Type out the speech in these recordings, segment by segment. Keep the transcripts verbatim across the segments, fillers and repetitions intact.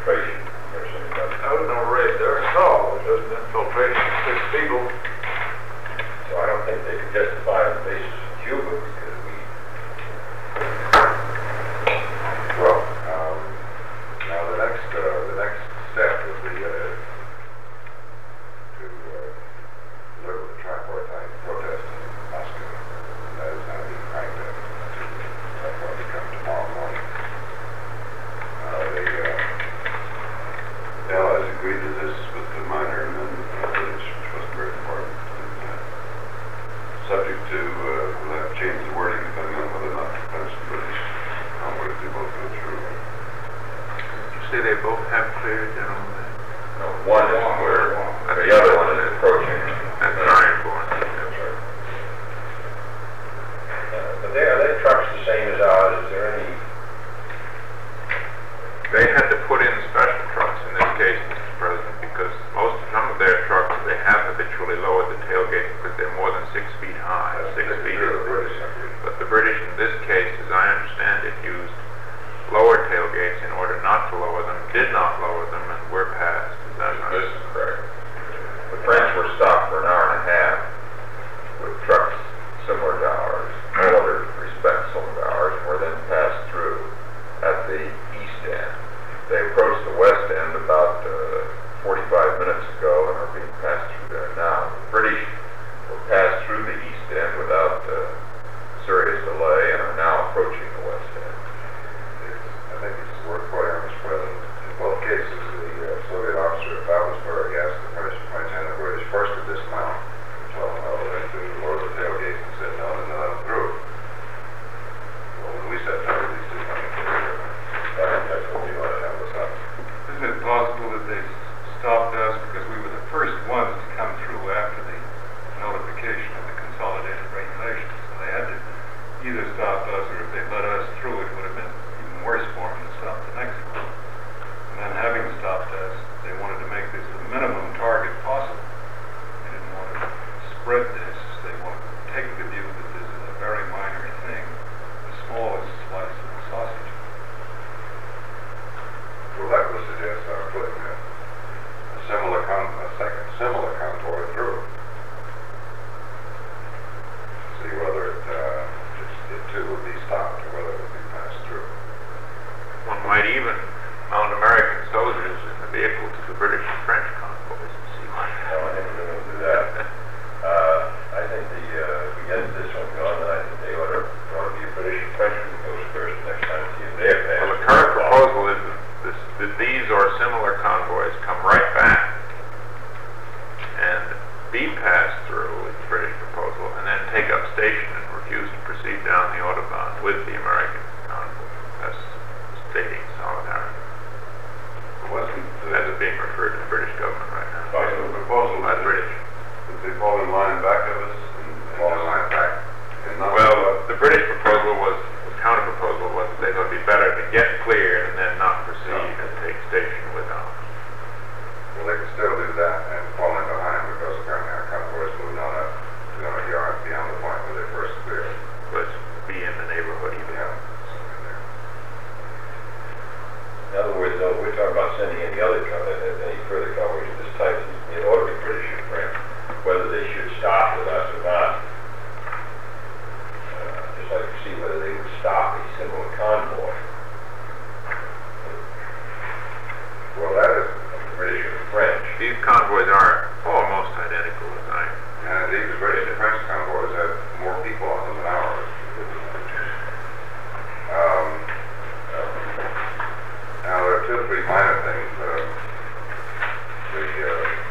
infiltration or something. I would know right there installed, it doesn't infiltrate six people. So I don't think they could justify on the basis of Cuba because we. Well, um, now the next, uh, the next step would be, uh, to, uh, deliver the tripartite protest in Moscow. And that is going to be cranked up to, that'll probably come tomorrow morning. Uh, the, uh, the Allies agreed to this with the minor amendment, uh, which wasn't very important. And, uh, subject to, uh, we'll have to change the wording depending on whether or not the French and British convoys do both go through. You say they both have cleared gentlemen? No, one is clear, the other one is approaching. That's Ironborn. That's right. Uh, but they, are they trucks the same as ours? Is there any? They had to put in special trucks in this case, Mister President, because most, some of their trucks, they have habitually lowered the tailgate because they're more than six feet high, six feet. But the British, in this case, as I understand it, used lower tailgates in order not to lower them, did not lower them, and were passed. Is that right? This is correct. The French were stopped for an hour and a half with trucks similar to ours, all other respects similar to ours, and were then passed through at the east end. They approached the west end about uh, forty-five minutes ago and are being passed through there now. The British were passed through the east end without uh, serious delay and are now approaching the west end. I think it's worth pointing out, Mister President, in both cases, the uh, Soviet officer at Babelsberg asked the British French and the British first to dismount, told them no, they to lower the tailgate and said no, and then let them through. Well, when we said no, these two coming through, I think that's what we ought to have us up. Isn't it possible that they stopped us because we were the first ones to come through after the notification of the consolidated regulations? So they had to either stop us, or if they let us through, it would have been even worse for them to stop the next one. And then having stopped us, they wanted to make this the minimum target possible. They didn't want to spread this. They wanted to take the view that this is a very minor thing, the smallest slice of the sausage. Well, that would suggest uh, putting a, a similar con a second similar convoy through. See whether it, uh, it's, it too would be stopped or whether it would be passed through. One might even mount American soldiers in the vehicle to the British and French convoys and see what. No, I think we're going to do that. uh, I think the, uh, if we get this one going, then I think they ought to, ought to be a British and French who goes first next time to see if they're passed. Well, the current proposal is that, this, that these or similar convoys come right back and be passed through with the British proposal, and then take up station and refuse to proceed down the Autobahn with the American convoy. That's stating solidarity. Wasn't uh, That's being referred to the British government right now. by the proposal By that the British. that they fall in line back of us and, and fall in line back and not Well, the British proposal was, the counter proposal was that they thought it'd be better to get clear and then not proceed and take station with ours. well, they could still do that and fall in behind because apparently our convoy is moving on up two hundred yards beyond the point where they first cleared. Let's be in the neighborhood even. Yeah, something there. In other words, though, we're talking about sending any other co- uh, any further coverage of this type. It ought to be British and French, whether they should stop with us or not. Uh, just like to see whether they would stop a similar convoy. Well, that is, British or French. These convoys are almost identical as I. and indeed the British and French convoys have more people on them than ours. Um, now there are two or three minor things. Uh, the uh,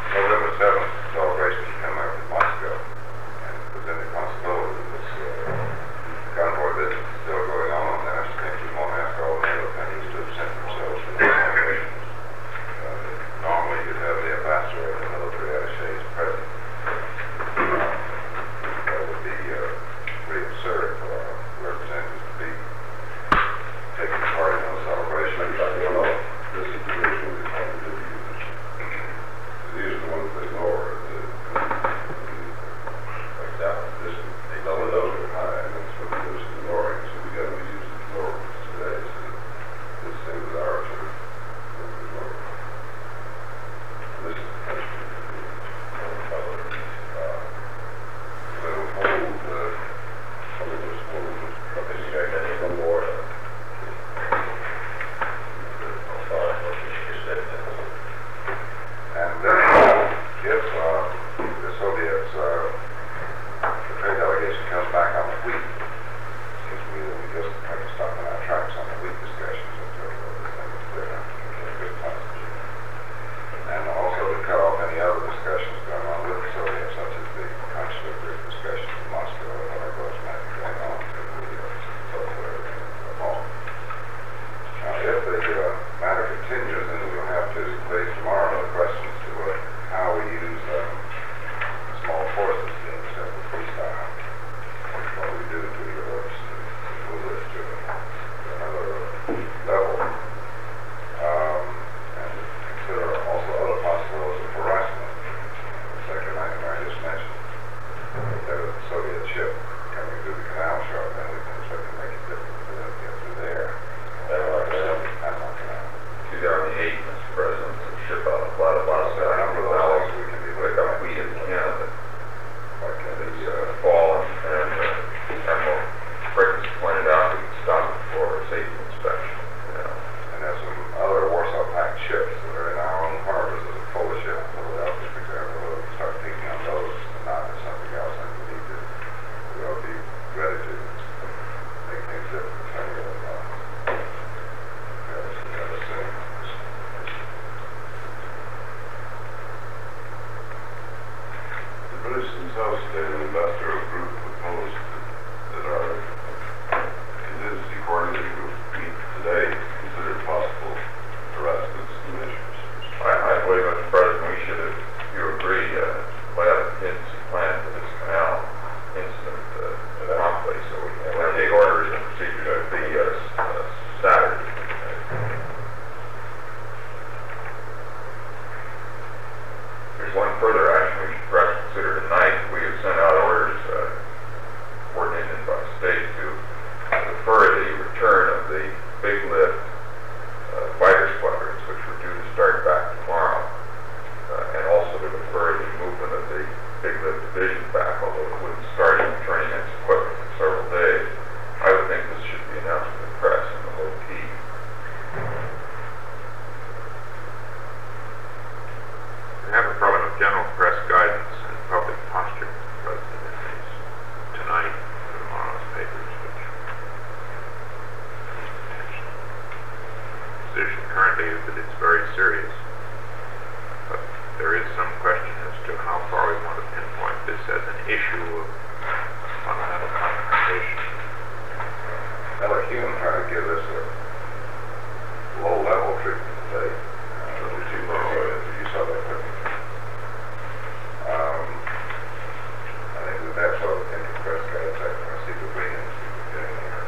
currently is that it's very serious. But there is some question as to how far we want to pinpoint this as an issue of fundamental confrontation. Another human trying to give us a low-level treatment today. Uh, did you, uh, you saw that picture? Um, I think that that's what I think the press got attacked when I see the Williams getting there.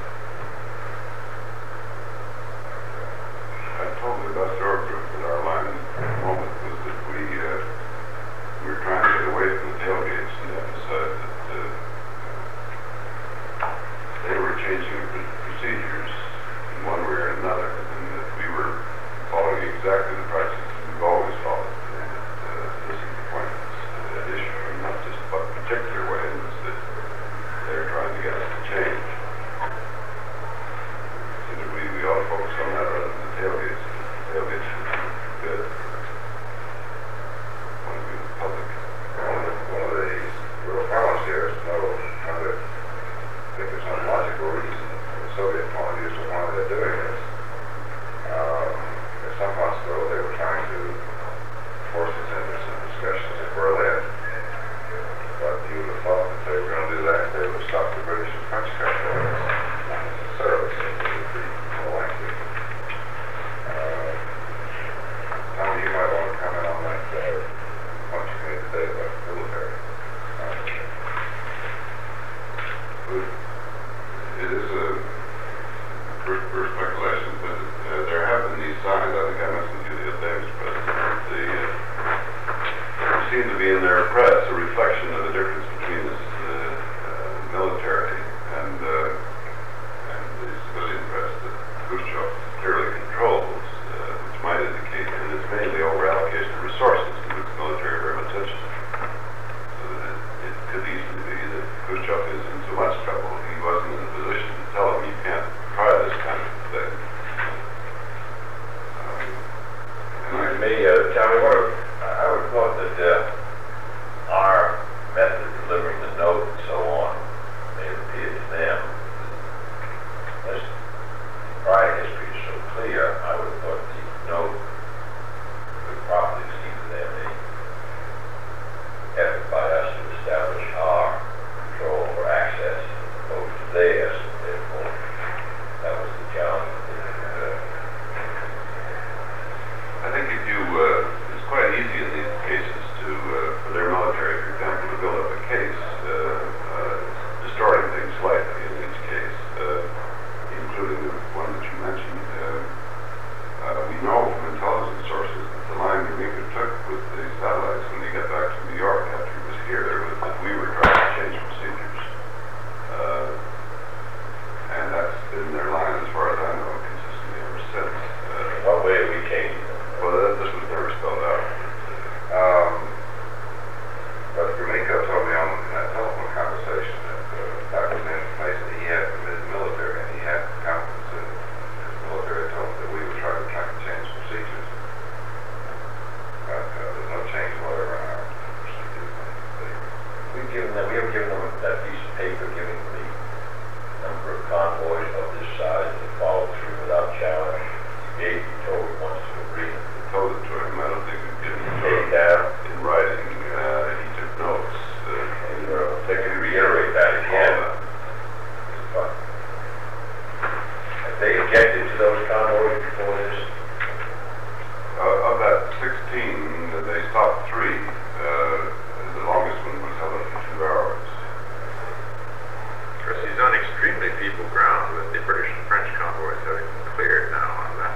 I told the best our group that our line moment was that we, uh, we were trying to get away from the tailgates and emphasize that uh, they were changing the procedures in one way or another, and that we were following exactly the practices we've always followed, and that uh, this is the point of this uh, issue, and not just about a particular way in which that they're trying to get us to change. So that we, we ought to focus on that rather than the tailgates. The tailgates should be good. Want to be the public. One of the, one of the real problems here is to know how to think there's some logical reason from the Soviet point of view as to why they're doing this. Um, in some months ago, they were trying to force us into some discussions in Berlin. But you would have thought that they were going to do that, they would have stopped the British and French capitalists. Not necessarily, so it would be more likely. Uh, Tom, you might want to comment on that uh, point you made today about the military. It is a first, first speculation, but uh, there have been these signs. I think I mentioned to you the other day, Mister President. They, uh, there seem to be in their press a reflection of the difference between this uh, uh, military and, uh, and the civilian press that Khrushchev clearly controls, uh, which might indicate that it's mainly over allocation of resources to which the military very much attention. So that it, it could easily be that Khrushchev is in so much trouble he wasn't in a position to tell him you can't try this kind of thing. Um, and I, Me, uh, Tommy, what if- I would have thought that uh, our method of delivering the note and so on may have appeared to them. As prior history is so clear, I would have thought the note would probably seem to them a effort by us to establish our control or access as opposed to theirs. Therefore, that was the challenge. Uh, I think if you, uh, it's quite easy in these cases to, uh, for their military, for example, to build up a case, uh, uh, distorting things slightly in each case, uh, including the one that you mentioned. Uh, uh, we know from intelligence sources that the line Gromyko took with the satellites when he got back to New York after he was here was that we were trying to change procedures. Uh, and that's been their line, as far as I know, consistently ever since. Uh, What way are we changing them? well, that, this was never spelled out. Um, but Gromyko told me on in that telephone conversation that uh, that was the information that he had from his military, and he had confidence in his military told him that we were trying to try to change procedures. But uh, there's no change whatever in our procedures. They- We've given them, we have given them that piece of paper giving the number of convoys of this size that follow through without challenge. He gave, he told me once to agree. We told it to him. I don't think we've given it to Take him down. in writing. Uh, he took notes. Uh, And uh, they can reiterate that again. But have they objected to those convoys before this? Uh, of that sixteen, uh, they stopped three. Uh, the longest one was held up for two hours. Of course, he's on extremely feeble ground with the British and French convoys having been cleared now on that.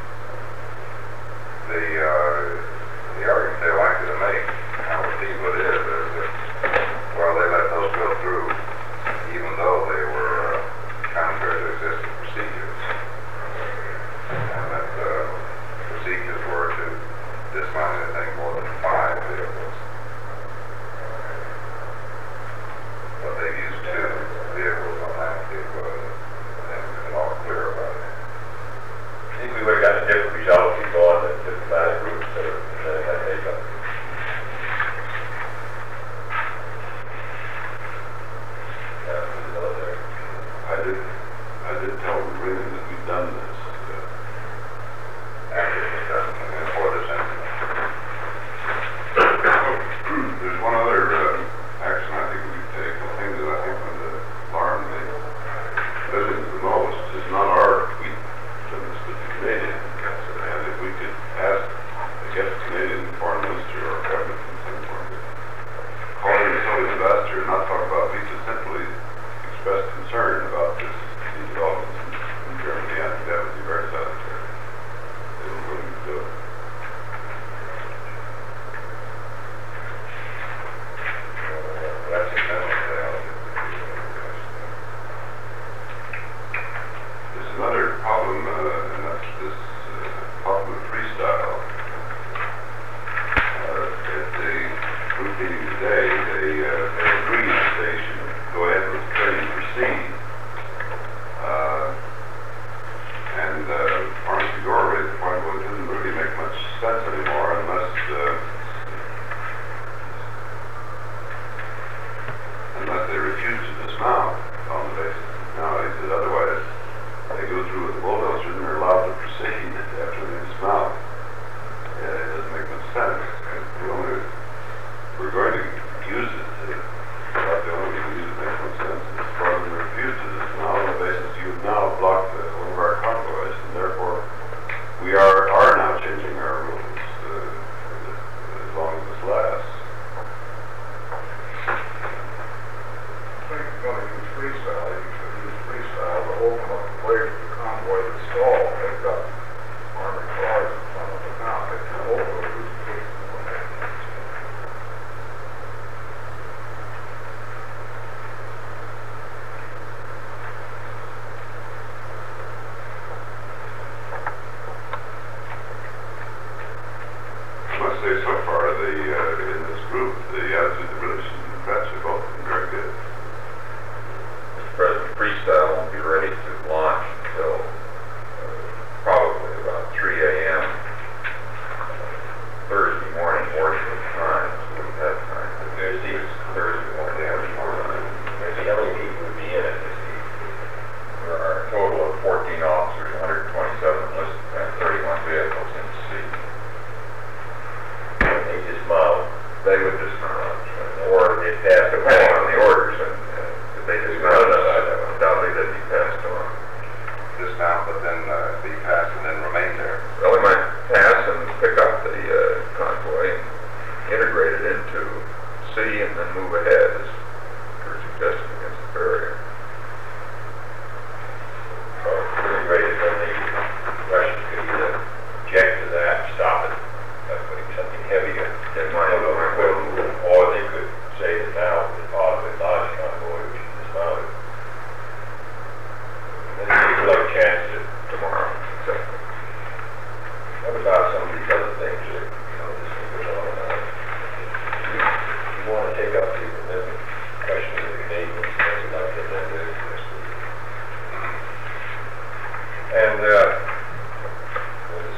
The, uh, the argument they like to make, how feeble it is, is that, well, they let those go through, even though they were uh, contrary to existing procedures. And that uh, procedures were to dismount anything more than five vehicles. But they've used two vehicles on that vehicle, and they're all clear about it. I think we would have gotten a different result if we gone to diplomatic groups that are presenting that data. Yeah, for the military. I did, I did tell Green that we'd done this. Uh,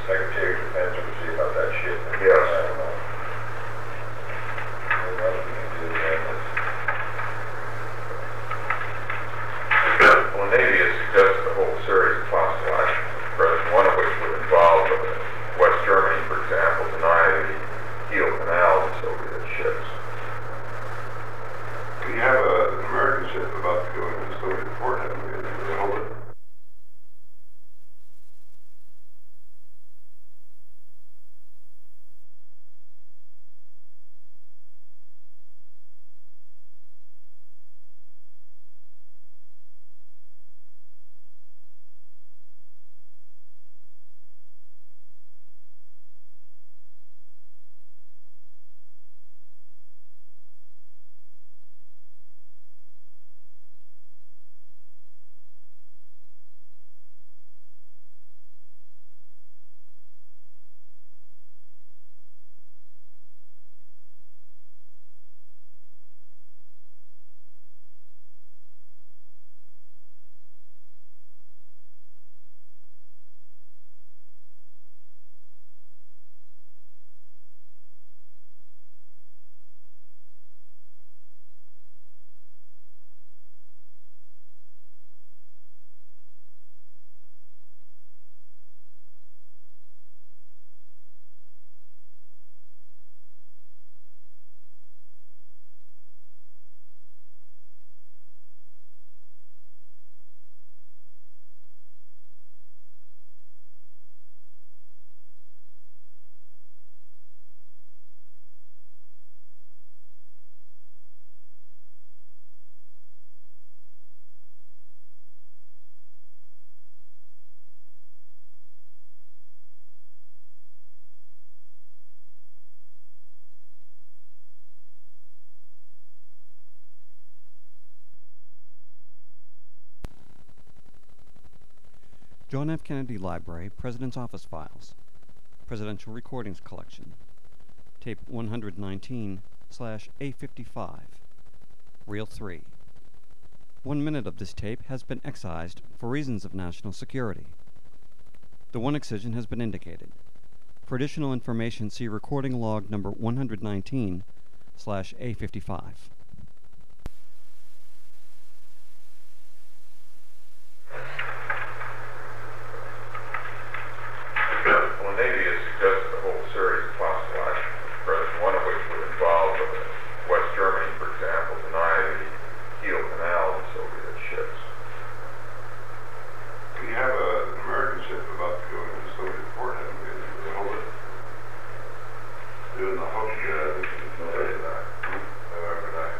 Secretary of Defense to see about that shit. Yes. I don't know. What else we can do there? Well, the Navy has suggested a whole series of possible actions, Mister President, one of which would involve uh, West Germany, for example, denying the Kiel Canal to Soviet ships. We have a, an American ship about to go into the Soviet port, haven't we? Did they hold it? John F. Kennedy Library, President's Office Files, Presidential Recordings Collection, Tape one nineteen slash A fifty-five, Reel three. One minute of this tape has been excised for reasons of national security. The one excision has been indicated. For additional information, see recording log number one nineteen slash A fifty-five. Well, the Navy has suggested a whole series of possible actions, Mister President, one of which would involve uh, West Germany, for example, denying the Kiel Canal to Soviet ships. We have a, an American ship about to go into the Soviet port, haven't we? Did they hold it? Doing the hook, uh, this is the day that. However, that.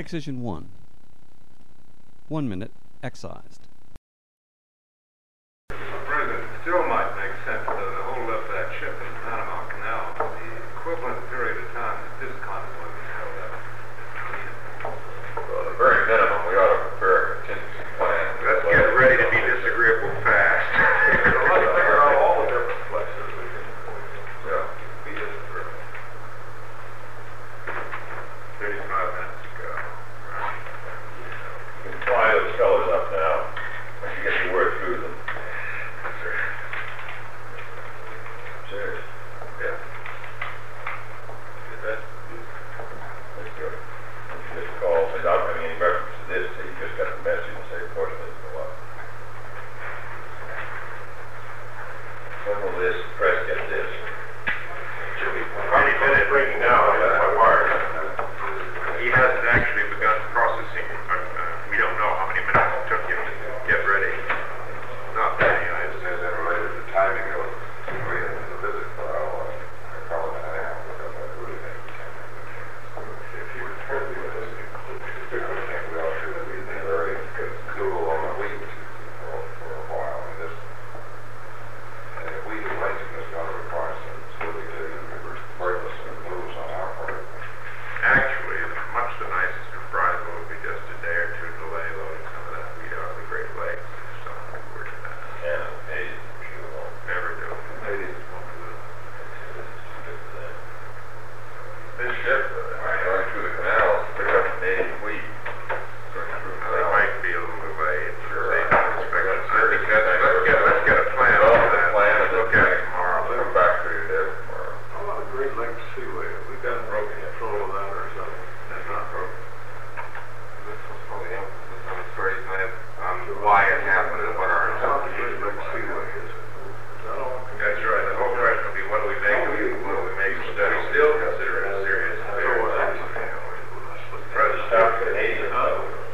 Excision one. One minute excised. President, it still might make sense to hold up that ship in the Panama Canal for the equivalent period of time that this convoy was held up. Well, at the very minimum, we ought to prepare a contingency plan. Let's get ready to be disagreeable fast. Figure out all the different places we can, yeah, be disagreeable. Thirty-five minutes ago. You can fly those fellas up now, once you get your word through them. Serious? Yeah. Did that? That's good. You just call, without having any reference to this, so you just got the message and say, fortunately, it's go up. When will this press get this? Should be any minute breaking now, I got my wires. He hasn't actually begun processing, uh, uh, we don't know how many minutes it took him to get ready. Not many, I Is that related to timing of the visit file? I call it an hour, because I really think we can. If you were totally listening, I think we ought to be very cool on the week for, for a while. And this, and if we do later, it's going to require some solidity and regardless of moves on our part. Actually, much the nicest surprise will be just a day or two delay loading some of that wheat out of the Great Lakes. So we're gonna And eight, you won't. never do. Ladies, won't do it. This ship, uh, going through the canals, pick up native wheat. Going through the Now, there canal. might be a little delay. Sure. They don't expect us. I think that's, let's get, let's get a plan Develop on the that. plan and Look at it tomorrow. I'll come back to you there tomorrow. How about the Great Lakes Seaway? Have we got broken control of that or something? That's not broken. This was probably emphasis on the story tonight on why it happened and what our How about the Great interpretation Lakes was. Seaway? Is it? Is that all? That's right. The whole question will be, what do we make of it? What do we make of it? We still consider it a serious So affair. what else? President, South Canadian, No,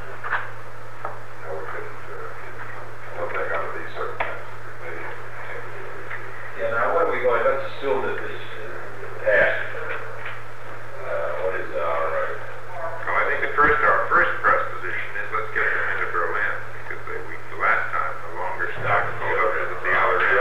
we couldn't, uh, I don't think under these circumstances, maybe. Yeah, now what are we going, let's assume that this uh, passed. Uh, what is our, uh, well, I think the first, our first press position is let's get them into Berlin, because they, we, the last time, the longer stock pulled up is at the other end.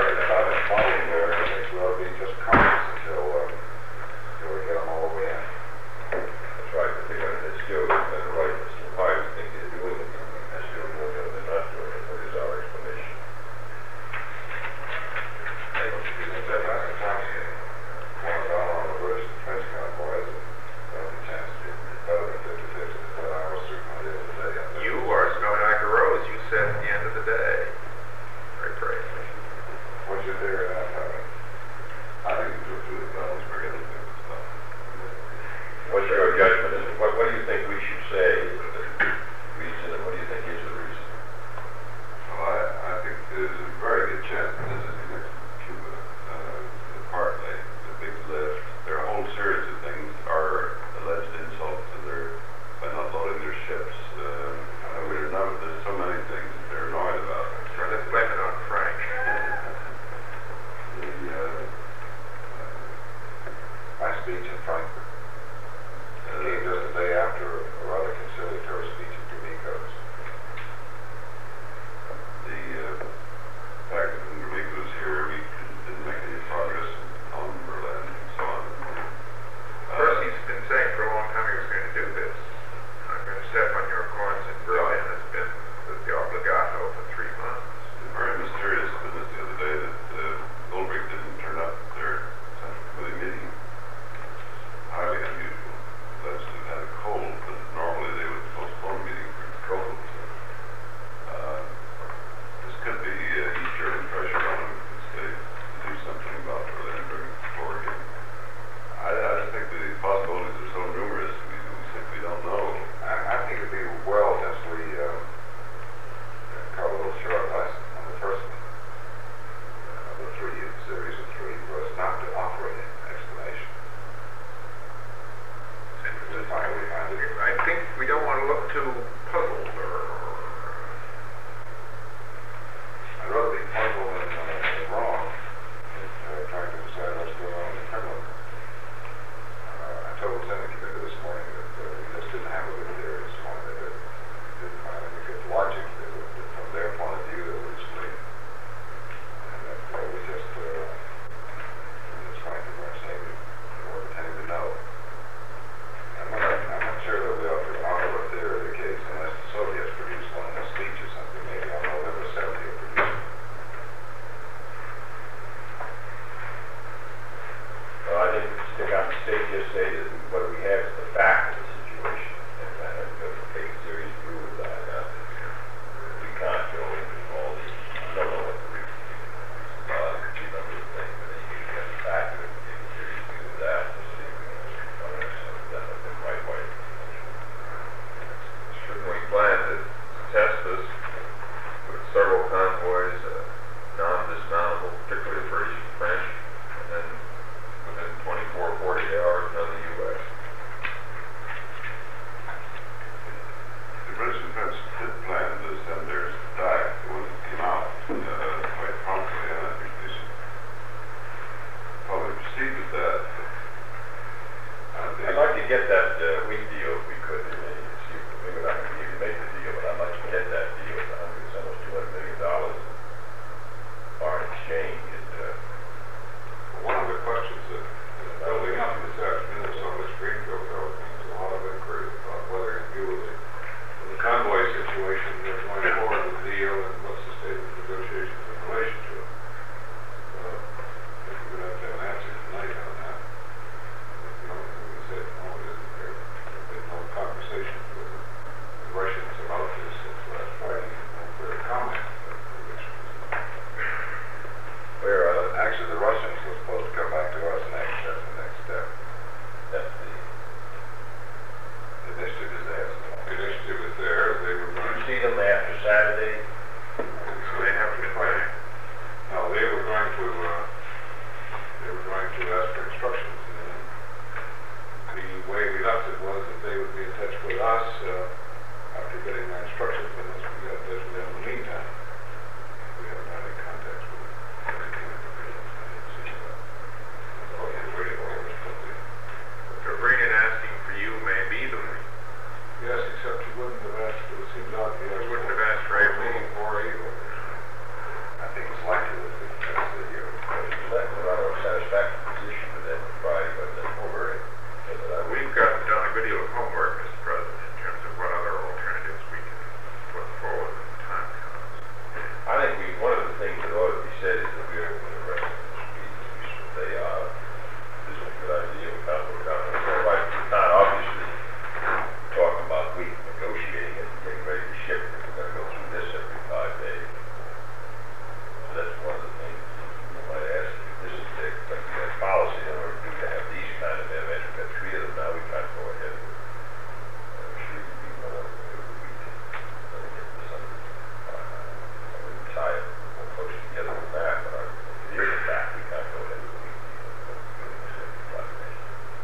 Saturday. So they haven't been back. No, they were going to, uh, they were going to ask for instructions, and then the way we left it was that they would be in touch with us, uh, after getting their instructions, and once we got in touch with them in the meantime. We haven't had any contact with them. I didn't see that. Oh, yeah, waiting for us, but they, To bring it asking for you may be the way. yes, except you wouldn't have asked, it seems odd to You ask. wouldn't have asked for a meeting. Or either. I think it's likely that that's the, uh, that we're not in a satisfactory position with that Friday, but that's over it. We've got done a good deal of homework, Mister President, in terms of what other alternatives we can put forward when the time comes. I think we, one of the things that ought to be said is that we are going to rest in this meeting, we should say, uh, this is a good idea, we can't, we can't, everybody, we can't obviously talk about we negotiating it, getting ready to ship it, we're gonna go through this every five days. So that's one of the things we might ask, if this is the, like, the policy in order to have these kind of events, we've got three of them now, we can't go ahead with. I'm sure you'd be more, maybe we can, uh, get this under, uh, I wouldn't tie it more close together than that, but I, it is a fact, we can't go ahead with the, uh, every five days.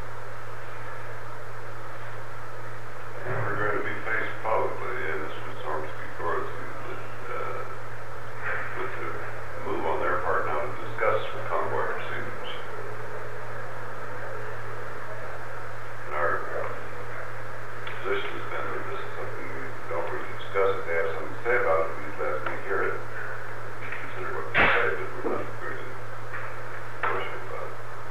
We're going to be faced publicly, and this was Ormsby Court, uh, with the move on their part now to discuss convoy procedures. And our uh, position has been that this is something we don't really discuss. If they have something to say about it, we'd let them hear it, consider what they say, but we're not going to push it about it.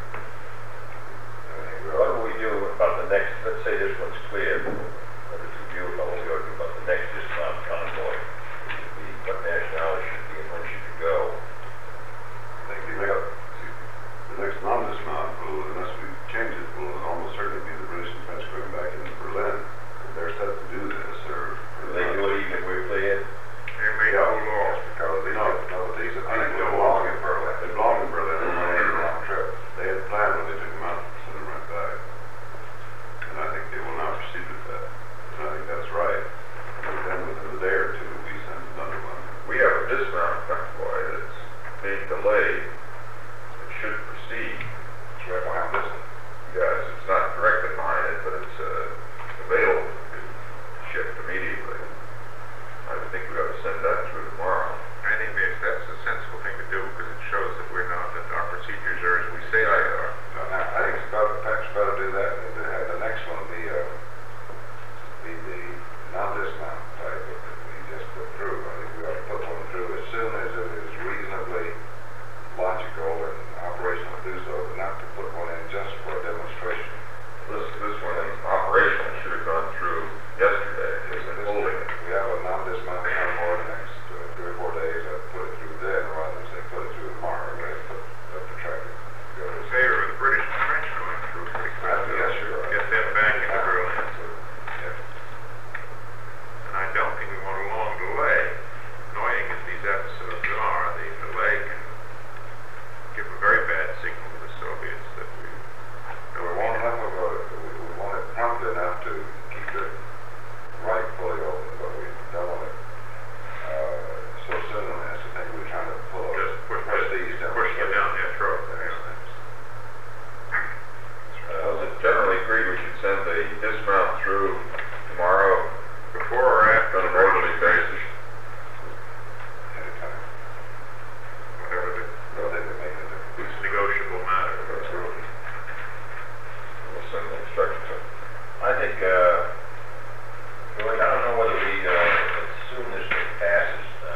What do we do about the next, let's say this one's clear, what is the view about what we ought to do about the next dismount convoy? Should be, what nationality should be and when should it go? I think the next, the next non-dismount rule, unless we change it, will almost certainly be the British and French going back into Berlin. If they're set to do this, or... Do they do it even if we're clear? They may Yeah. go law. Because they, no, no, but these are I think people they who belong belong in Berlin. They belong in Berlin, and they had a long trip. They had planned when they took them out to send them right back. And I think they will not proceed with that. And I think that's right. And then within a day or two, we send another one. We have a dismount convoy that's being delayed. It should proceed. It's right behind this one. Yes, it's not directly behind it, but it's uh, available to be shipped immediately. I would think we ought to send that through tomorrow. I think that's, that's a sensible thing to do because it shows that we're not, that our procedures are as we say they are. So now, I think it's better, perhaps better to do that and to have the next one be, uh, be the non-dismount type that we just put through. I think we ought to put one through as soon as it is reasonably logical and operational to do so, but not to put one in just for a demonstration. This, this one in operation should have gone through yesterday. They've been holding it. We have a non-dismount convoy the next uh, three or four days, I'd put it through then, rather than say put it through tomorrow, but I'd put, put the traffic. go In to- favor of the British and French going through pretty quickly. Yes, sure. Get them back into Berlin. Yeah. And I don't think we want a long delay. Annoying as these episodes are, the delay can give a very bad signal to the Soviets that we We don't want mean it. enough of a, we we want it promptly enough to keep it right fully open, but we don't want it, uh, so soon as I think we're trying to pull a Just push, prestige down. push them down their throat. Uh, is it generally agreed we should send the dismount through tomorrow Before or after on the an orderly British basis? Anytime. whatever the, No, they can make a difference. it's negotiable matter. Absolutely. We'll send the instructions. I think, uh, George, I don't know whether we, uh, as soon as it passes, uh,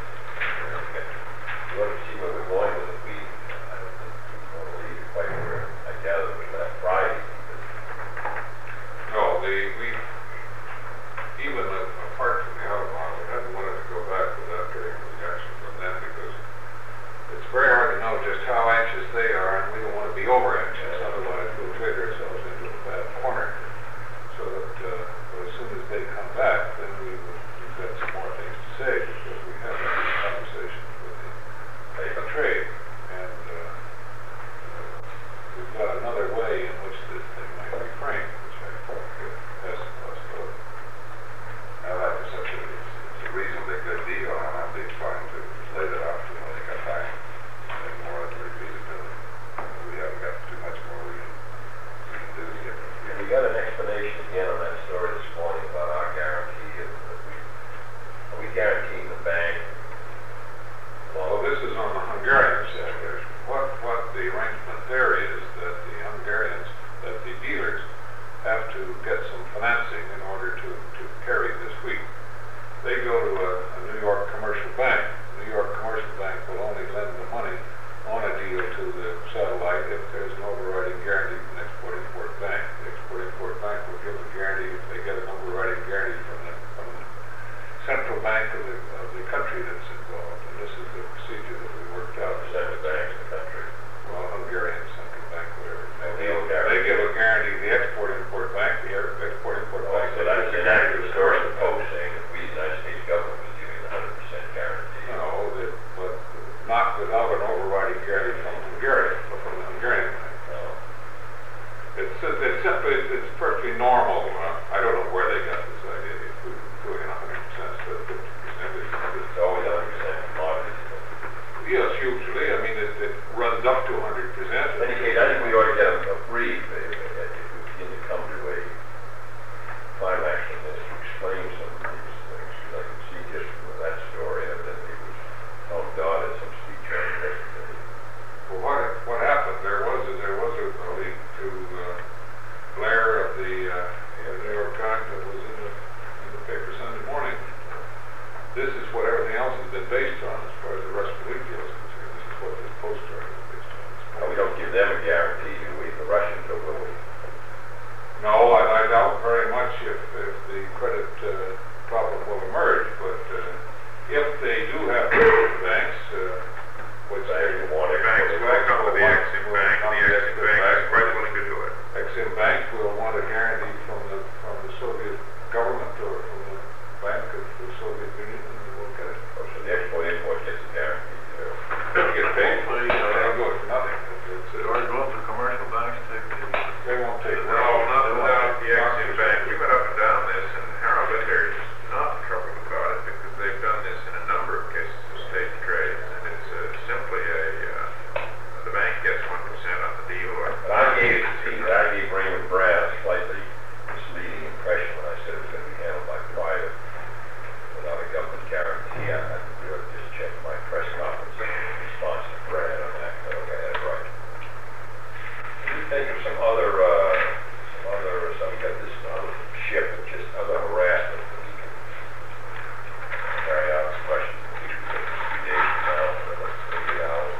we ought to see where we're going with it. We, I don't think we want to leave it quite where I gather it was last Friday. No, the, we, even apart from the Autobahn, we hadn't wanted to go back without getting a reaction from them because it's very hard to know just how anxious they are, and we don't want to be over anxious, otherwise we'll trade ourselves into a bad corner. So that, uh, but as soon as they come back, then we will, we've got some more things to say because we have had these conversations with the, the trade. And, uh, uh, we've got another way in which this thing might be framed, which I think uh, has the possibility. Now, that is such a, it's a reasonably to a, a New York commercial bank. The New York commercial bank will only lend the money on a deal to the satellite if there's an overriding guarantee from the Export-Import Bank. The Export-Import Bank will give a guarantee if they get an overriding guarantee from the, from the central bank of the, of the country that's involved. And this is the procedure that we worked out. The central bank of the country. Well, Hungarian central bank, whatever. And They, they'll they guarantee. give a guarantee, the Export-Import Bank, the Export-Import Oh, Bank. so they that's give a an guarantee accurate to the story commercial of bank. Post saying that we, the United States government, was giving a hundred percent guarantee. No, that, but not without an overriding guarantee from Hungary, or from the Hungarian bank. No. It's, it's simply, it's it's perfectly normal. Uh, I don't know where they got this idea of doing it one hundred percent, but fifty percent is, It's is, always a hundred percent commodities. yes, usually. I mean, it, it runs up to one hundred percent. In any case, I think we ought to get a a brief, if if we begin to come to a climax in this, to explain some of these things, because I can see just from that story, evidently it was home done at some speech yesterday. Well, what, what happened, there was, a- there was a a leak to uh, Blair of the uh, the New York Times that was in the, in the paper Sunday morning. This is what everything else has been based on as far as the Russian leak deal is concerned. This is what this post story is based on. And we don't give them a guarantee, do we, the Russians, or will we? No, I, I doubt very much if, if the credit uh, problem will emerge, but uh, if they do have to go to the banks, uh, which they Banks will want it. Banks will come to the Exim Bank, and the Exim Bank is quite willing to do it. Exim Bank will want a guarantee from the, from the Soviet government or from the Bank of the Soviet Union, and we'll get it. Oh, so the export-import gets a guarantee, too. They'll get paid for it, they don't go for nothing. It's, uh, George, won't the commercial banks take the... They won't take. No, not without the Exim Bank. We went up and down this, and Harold Linder is not troubled about it because they've done this in a number of cases of state trades, and it's uh, simply a, uh, the bank gets one percent on the deal. Or But I gave, see, I gave Raymond Brown a slightly misleading impression when I said it was going to be handled by private without a government guarantee. I had to do it, just check my press conference response to Brad on that, but okay, that's right. Can you think of some other, uh, some other, some got this other ship, and just other harassment that we can carry out this question? We should take a few days from now, but let's figure it out.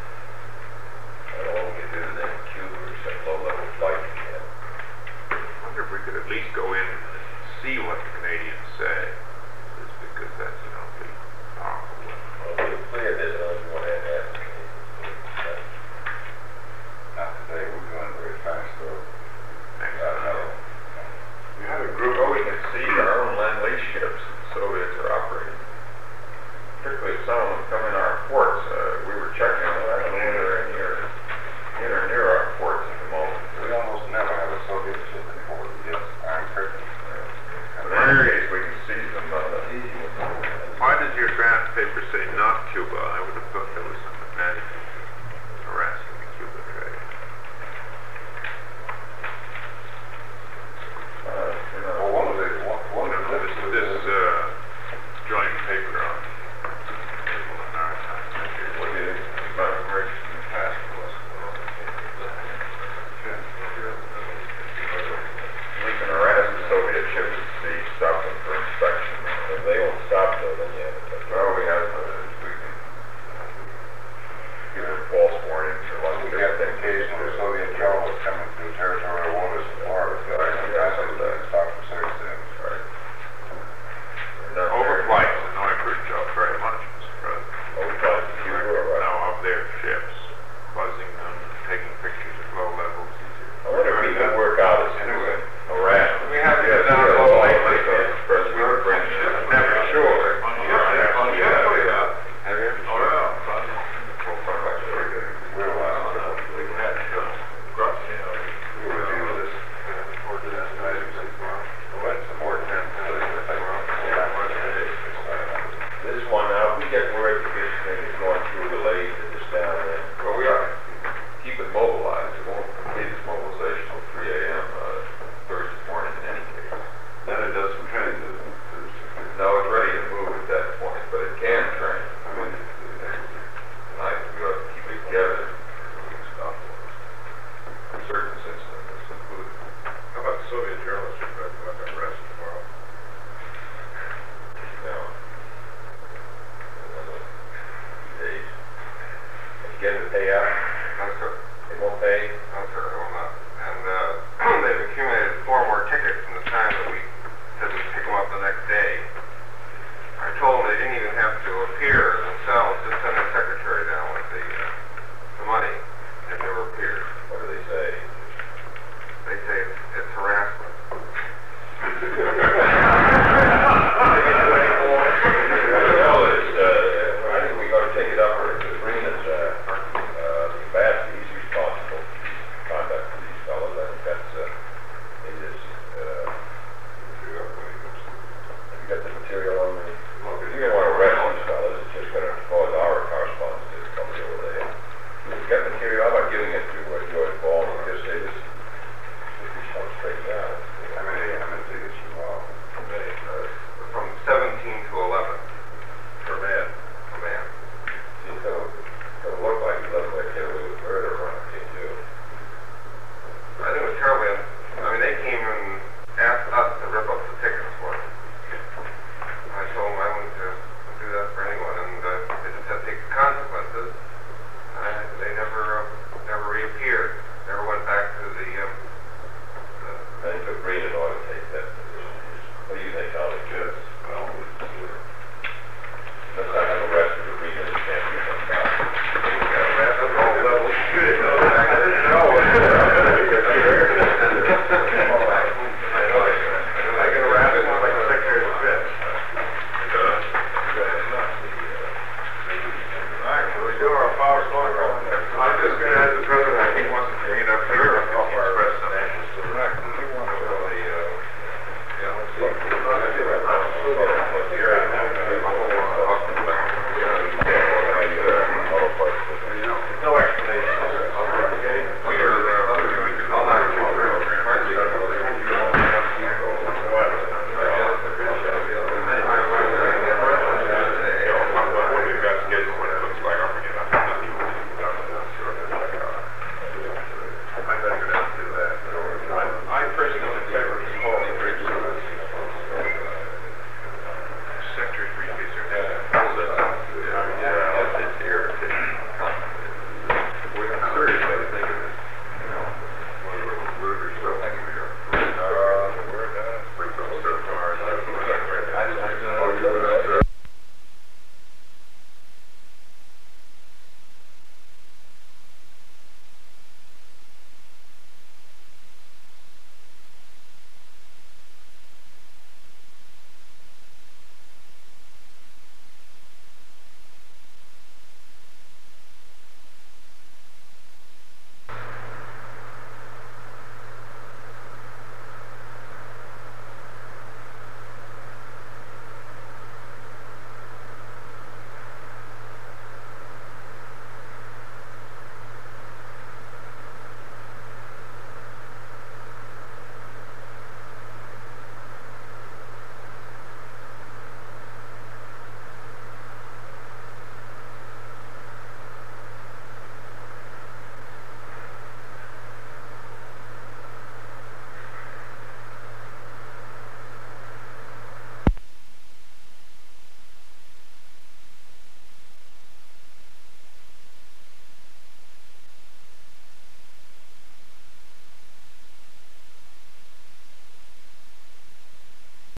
I don't know what we can do then in Cuba or some low-level flight again. I wonder if we could at least go in and see what the Canadians say, just because that's an awfully powerful one. Well, we'll clear this, I don't want to add that. Not today, we're going very fast though. Next I time. know. We had a group, Well, we can see our own land-lease ships that the Soviets are operating. Particularly some of them come in our ports. Uh, we were checking, I don't know whether they're in here, in or near our ports at the moment. we almost never have a Soviet ship anymore, yes, Iron Curtain. But in any case, we can see some uh, easy ones. Why does your draft paper say not Cuba? I would have thought there was some advantage in harassing the Cuba trade. Uh, you know, Well, one of the, one, one of the, This, this uh, joint paper on naval and maritime sector. what do you think about emergency task force? We can harass the Soviet ships at sea, stop them for inspection. If they won't stop though, then yeah. Well, we have, uh, we can give them false warnings or like. we got the occasional Soviet trawlers coming through territorial waters in Florida, so I think that's what they stop and search them. Right. They're not very- Overflights annoy Khrushchev very much, Mister President. Overflights in Cuba, right? No, of their ships, buzzing them, taking pictures at low levels. I wonder if we could work out a Anyway. harassment. We have to Yes, go down yes, low like like this, this. President We're- French. Never sure. On Yeah, your- yeah, on your- yeah, yeah. Have you? Oh, yeah. We'll, uh, We had, uh, Grush, you know, we'll review this, uh, ordinance items and, uh, let some more time. This one, now, if we get word that this thing is going through the lake and it's down there, well, we ought to keep it mobilized. It won't complete its mobilization till three A M uh, Thursday morning in any case. Then it does some training, doesn't it? No, it's ready to move at that point, but it can train. I mean, tonight, we ought to keep it together. Stop in certain instances included. how about Soviet journalists who got arrested tomorrow? Now, have to appear themselves